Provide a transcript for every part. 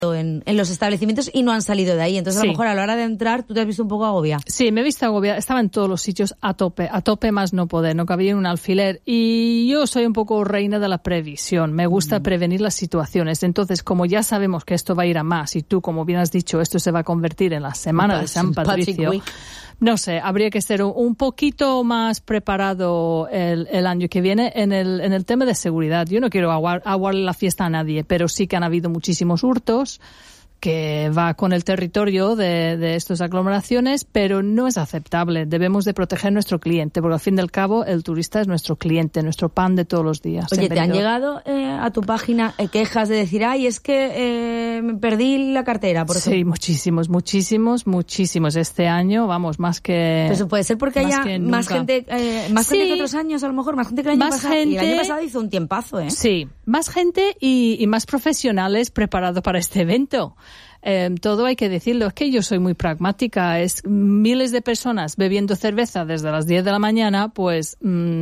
en los establecimientos y no han salido de ahí. Entonces, a lo mejor a la hora de entrar, tú te has visto un poco agobiada. Sí, me he visto agobiada. Estaba en todos los sitios a tope más no poder. No cabía un alfiler. Y yo soy un poco reina de la previsión. Me gusta prevenir las situaciones. Entonces, como ya sabemos que esto va a ir a más, y tú, como bien has dicho, esto se va a convertir en la Semana de San Patricio, no sé, habría que ser un poquito más preparado el año que viene en el tema de seguridad. Yo no quiero aguarle la fiesta a nadie, pero sí que han habido muchísimos hurtos, que va con el territorio de estas aglomeraciones, pero no es aceptable. Debemos de proteger a nuestro cliente, porque al fin y al cabo el turista es nuestro cliente, nuestro pan de todos los días. Oye, ¿te han llegado a tu página quejas de decir, ay, es que me perdí la cartera, por ejemplo? Sí, muchísimos. Este año, vamos, más que... Eso puede ser porque haya más gente que otros años, a lo mejor, más gente que el año pasado. Y el año pasado hizo un tiempazo, ¿eh? Sí, más gente y más profesionales preparados para este evento. Todo hay que decirlo, es que yo soy muy pragmática, es miles de personas bebiendo cerveza desde las 10 de la mañana, pues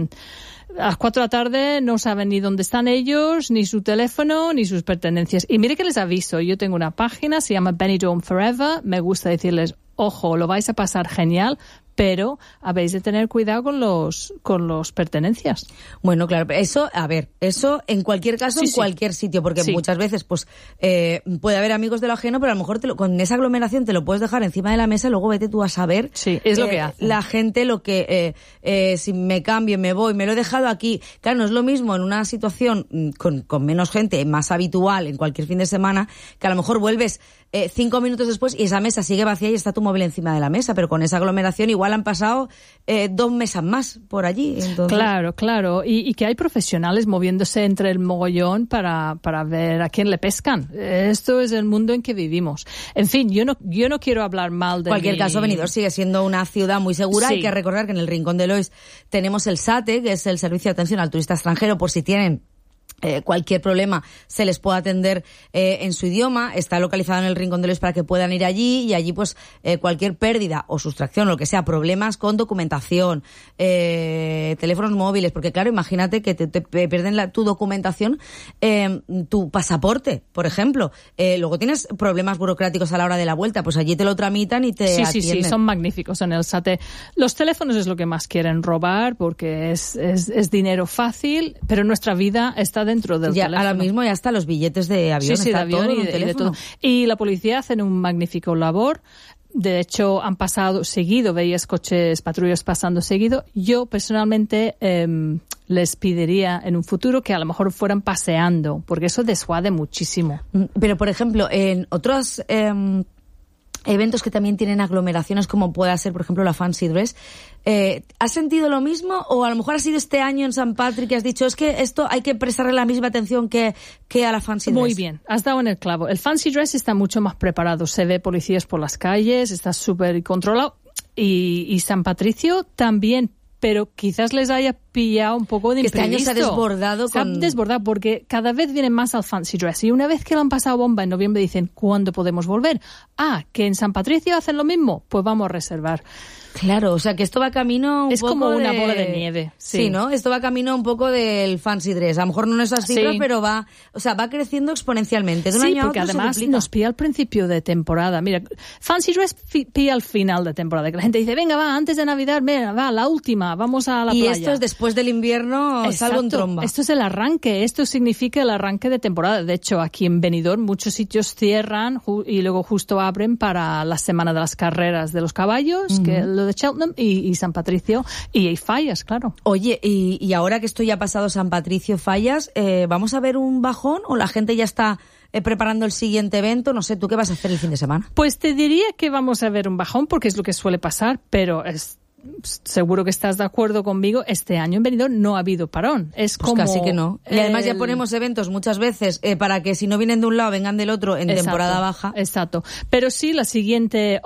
a las 4 de la tarde no saben ni dónde están ellos, ni su teléfono, ni sus pertenencias. Y mire que les aviso, yo tengo una página, se llama Benidorm Forever, me gusta decirles, ojo, lo vais a pasar genial, pero habéis de tener cuidado con los pertenencias. Bueno, claro, eso en cualquier caso, en cualquier sitio, porque muchas veces pues puede haber amigos de lo ajeno, pero a lo mejor con esa aglomeración te lo puedes dejar encima de la mesa y luego vete tú a saber. Sí, es lo que hace la gente, lo que si me cambio, me voy, me lo he dejado aquí. Claro, no es lo mismo en una situación con menos gente, más habitual en cualquier fin de semana, que a lo mejor vuelves 5 minutos después y esa mesa sigue vacía y está tu móvil encima de la mesa, pero con esa aglomeración igual han pasado 2 mesas más por allí. Entonces... Claro. Y que hay profesionales moviéndose entre el mogollón para ver a quién le pescan. Esto es el mundo en que vivimos. En fin, yo no quiero hablar mal de... En cualquier caso, Benidorm sigue siendo una ciudad muy segura. Sí. Hay que recordar que en el Rincón de Lois tenemos el SATE, que es el Servicio de Atención al Turista Extranjero, por si tienen cualquier problema se les puede atender en su idioma. Está localizado en el Rincón de Lois para que puedan ir allí, y allí pues cualquier pérdida o sustracción o lo que sea, problemas con documentación, teléfonos móviles, porque claro, imagínate que te pierden tu documentación, tu pasaporte, por ejemplo, luego tienes problemas burocráticos a la hora de la vuelta, pues allí te lo tramitan y te atienden. Sí, son magníficos en el SATE. Los teléfonos es lo que más quieren robar porque es dinero fácil, pero nuestra vida está dentro del teléfono. Ahora mismo ya está los billetes de avión, de avión y de todo. Y la policía hacen un magnífico labor. De hecho, han pasado seguido, veías patrullas pasando seguido. Yo personalmente les pediría en un futuro que a lo mejor fueran paseando, porque eso disuade muchísimo. Pero, por ejemplo, en otros eventos que también tienen aglomeraciones, como pueda ser, por ejemplo, la Fancy Dress, ¿has sentido lo mismo? O a lo mejor ha sido este año en San Patrick que has dicho, es que esto hay que prestarle la misma atención que a la Fancy Dress. Muy bien, has dado en el clavo. El Fancy Dress está mucho más preparado. Se ve policías por las calles, está súper controlado. Y San Patricio también, pero quizás les haya pillado un poco de imprevisto. Este año se ha desbordado. Se ha desbordado porque cada vez vienen más al Fancy Dress. Y una vez que lo han pasado bomba en noviembre dicen, ¿cuándo podemos volver? Que en San Patricio hacen lo mismo, pues vamos a reservar. Claro, o sea que esto va camino un es poco como una bola de nieve. Sí, ¿no? Esto va camino un poco del Fancy Dress. A lo mejor no en esas cifras, pero va creciendo exponencialmente. De un año a otro además nos pilla al principio de temporada. Mira, Fancy Dress pilla al final de temporada. Que la gente dice, venga, va, antes de Navidad, venga, va, la última, vamos a la playa. Y esto es después del invierno, salvo en tromba. Esto es el arranque, esto significa el arranque de temporada. De hecho, aquí en Benidorm muchos sitios cierran y luego justo abren para la semana de las carreras de los caballos, que es lo de Cheltenham y San Patricio, y hay Fallas, claro. Oye, y ahora que esto ya ha pasado San Patricio, Fallas, ¿vamos a ver un bajón o la gente ya está preparando el siguiente evento? No sé, ¿tú qué vas a hacer el fin de semana? Pues te diría que vamos a ver un bajón porque es lo que suele pasar, pero seguro que estás de acuerdo conmigo, este año en Benidorm no ha habido parón. Es pues como casi que no. Y además ya ponemos eventos muchas veces para que si no vienen de un lado vengan del otro en temporada baja. Exacto. Pero sí, la siguiente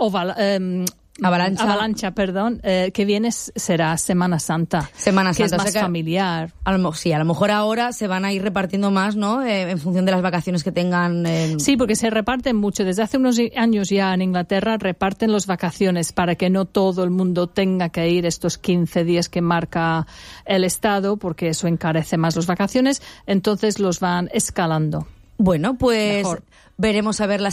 Avalancha, que viene será Semana Santa. Que es más familiar. A lo mejor ahora se van a ir repartiendo más, ¿no? En función de las vacaciones que tengan. Sí, porque se reparten mucho. Desde hace unos años ya en Inglaterra reparten las vacaciones para que no todo el mundo tenga que ir estos 15 días que marca el Estado, porque eso encarece más las vacaciones. Entonces los van escalando. Bueno, pues mejor. Veremos a ver la